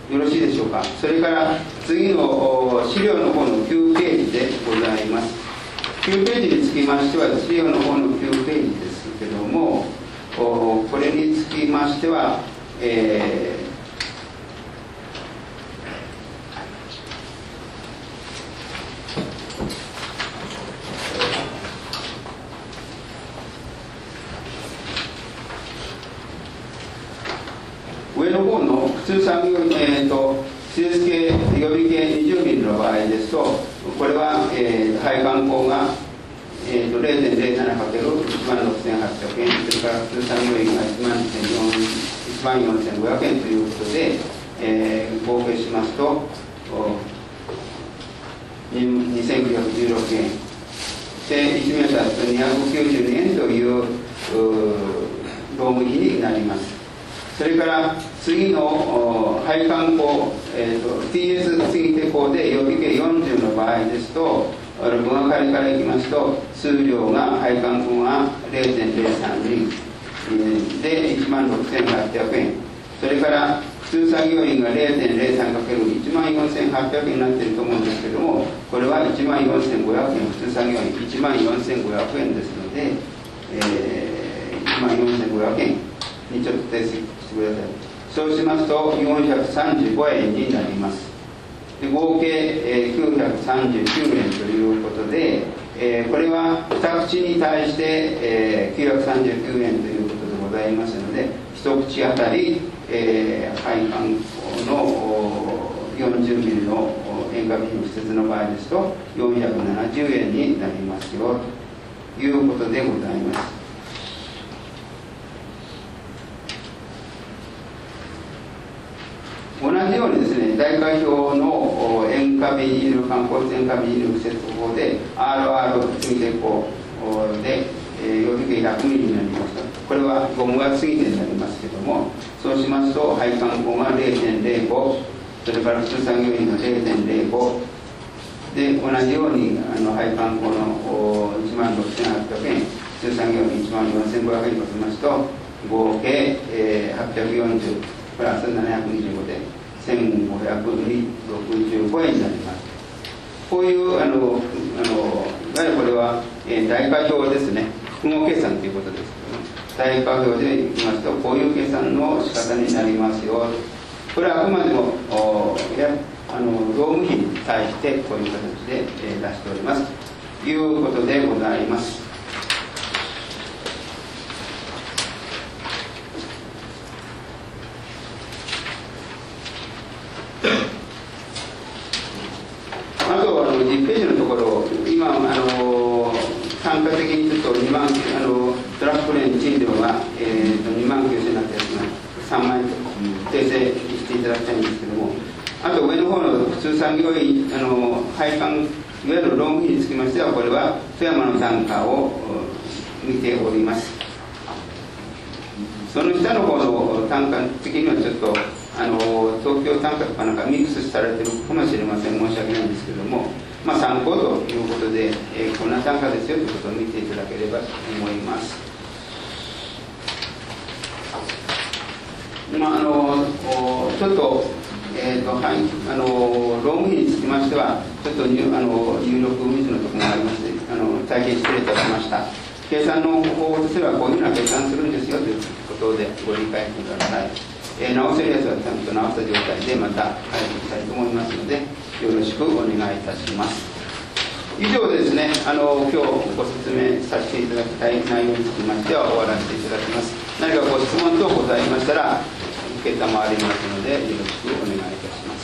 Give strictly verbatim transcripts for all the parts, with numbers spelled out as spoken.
よろしいでしょうか。それから次の資料の方のきゅうページでございます。きゅうページにつきましては、資料の方のきゅうページですけども、これにつきましては、えー上の方の普通産業、えーと、施設系予備系にじゅうミリの場合ですと、これは、えー、配管工が、えーと、ゼロてんゼロななかけるいちまんろくせんはっぴゃくえん、それから普通産業員がいちまんよんせんごひゃくえんということで、えー、合計しますとにせんきゅうひゃくじゅうろくえんで、いちメーターにひゃくきゅうじゅうにえんという労務費になります。それから次の配管工、えー、と ティーエス 継ぎ手工で予備系よんじゅうの場合ですと、分がかりからいきますと、数量が配管工が ゼロてんゼロさんに でいちまんろくせんはっぴゃくえん、それから普通作業員が ゼロてんゼロさんかけるいちまんよんせんはっぴゃくえんになっていると思うんですけども、これはいちまんよんせんごひゃくえん、普通作業員いちまんよんせんごひゃくえんですので、えー、いちまんよんせんごひゃくえんにちょっと訂正してください。そうしますとよんひゃくさんじゅうごえんになります。で合計、えー、きゅうひゃくさんじゅうきゅうえんということで、えー、これはに口に対して、えー、きゅうひゃくさんじゅうきゅうえんということでございますので、いち口あたり、えー、配管工のよんじゅうミリの塩化ビニール施設の場合ですとよんひゃくななじゅうえんになりますよということでございます。同じようにですね、代価表の塩化ビニール、間接塩化ビニール敷設法で アールアール 継ぎ手工で、えー、予備系ひゃくミリになりました。これはゴムが継ぎ手になりますけども、そうしますと配管工が ゼロてんゼロご、それから普通作業員が ゼロてんゼロごで、同じようにあの配管工のいちまんろくせんはっぴゃくえん、普通作業員いちまんよんせんごひゃくえんとしますと、合計、えー、はっぴゃくよんじゅうプラスななひゃくにじゅうごでせんごひゃくろくじゅうごえんになります。こういうあのあのいわゆるこれは、えー、代価表ですね、複合計算ということですけども、代価表でいきますとこういう計算の仕方になりますよ。これはあくまでもおやあの労務費に対してこういう形で、えー、出しておりますということでございます。あとあのじゅっページのところ、今あの単価的にちょっとにまんあのドラフトレーン賃料が、えー、とにまんきゅうせんになったやつがさんまんえんと訂正していただきたいんですけども、あと上の方の普通産業医あの配管いわゆる労務費につきましては、これは富山の単価を見ております。その下の方の単価的にはちょっとあの東京単価とかなんかミックスされてるかもしれません。申し訳ないんですけども、まあ、参考ということで、えー、こんな単価ですよということを見ていただければと思います。まあ、あのちょっと、えーとはい、あの労務費につきましてはちょっと入あの入力ミスのところがありまして、あの大変失礼いたしました。計算の方法としてはこういうふうな計算するんですよということでご理解ください。えー、直せるやつはちゃんと直した状態でまた返していきたいと思いますので、よろしくお願いいたします。以上ですね、あの今日ご説明させていただきたい内容につきましては終わらせていただきます。何かご質問等ございましたら受けたまわりますので、よろしくお願いいたします。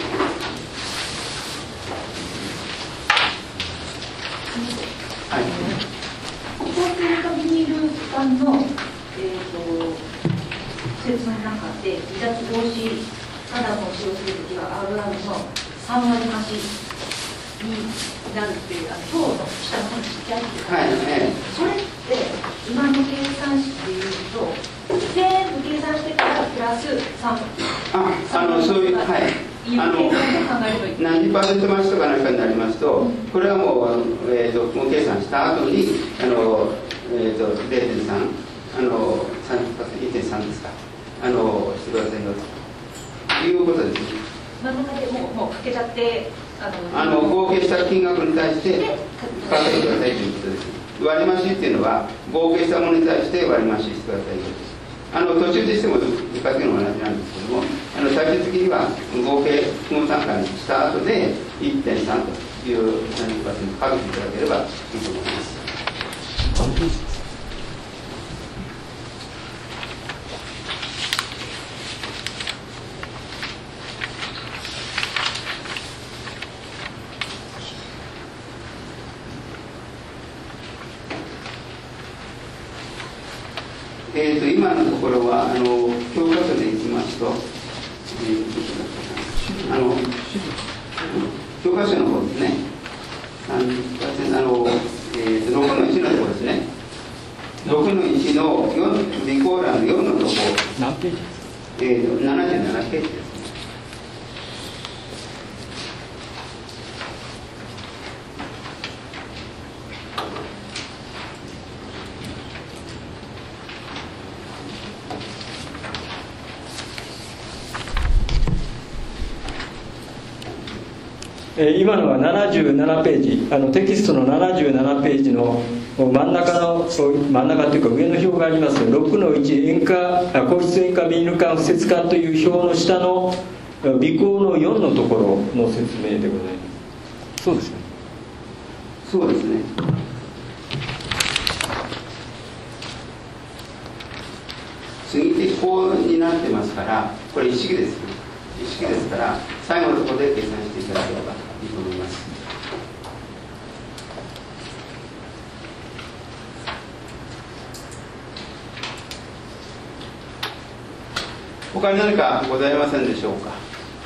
はい。 ここはビニール管の、えーと施設の中で離脱防止、ただの使用するときは アールアール のさんわり増しになるっていう、あの表の下の方に書きあるんですけど、はいね、それって今の計算式でいうと全部計算してからプラスさん、 ああのそういう、はい、あの何十パーセント増しとかなんかになりますと、うん、これはもう、えーと、もう計算した後にあの、えーと、ゼロてんさん、あの いってんさん ですか、あのしてくださいよ。 いうことです。 真ん中でもう、もうかけちゃって、あの、 あの合計した金額に対してかけてくださいということです。割増っていうのは、合計したものに対して割増してくださいということです。あの途中でしてもかけるのも同じなんですけども、あの最終的には合計負担加にした後で いってんさん というさんじゅっパーセント かけていただければいいと思います。えー、と今のところはあの教科書でいきますと、えー、あの教科書の方ですね、さんじゅっパーセント、あの、えー、とろくのいちのところですね、ろくのいちのよん、備考欄のよんのところ、何ページですか？えー、とななじゅうななページです。 今のはななじゅうななページ、あのテキストのななじゅうななページの真ん中の真ん中というか上の表がありますろくのいち塩化皇室塩化ビニール管不接管という表の下の備考のよんのところの説明でございます。そうですね。 そうですね。次適法になってますから、これ一式ですね。一式ですから、最後のところで計算していただければいいと思います。他に何かございませんでしょうか。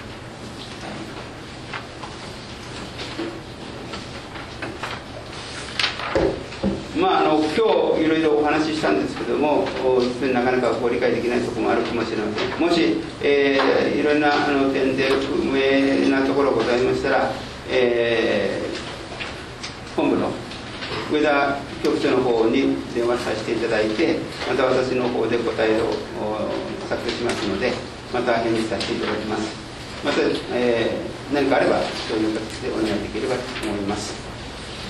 まあ、あの今日いろいろお話ししたんですけども、実になかなかご理解できないところもあるかもしれません。もし、えー、いろんなあの点で不明なところがございましたら、えー、本部の上田局長の方に電話させていただいて、また私の方で答えを作成しますので、また返事させていただきます。また、えー、何かあればそういう形でお願いできればと思います。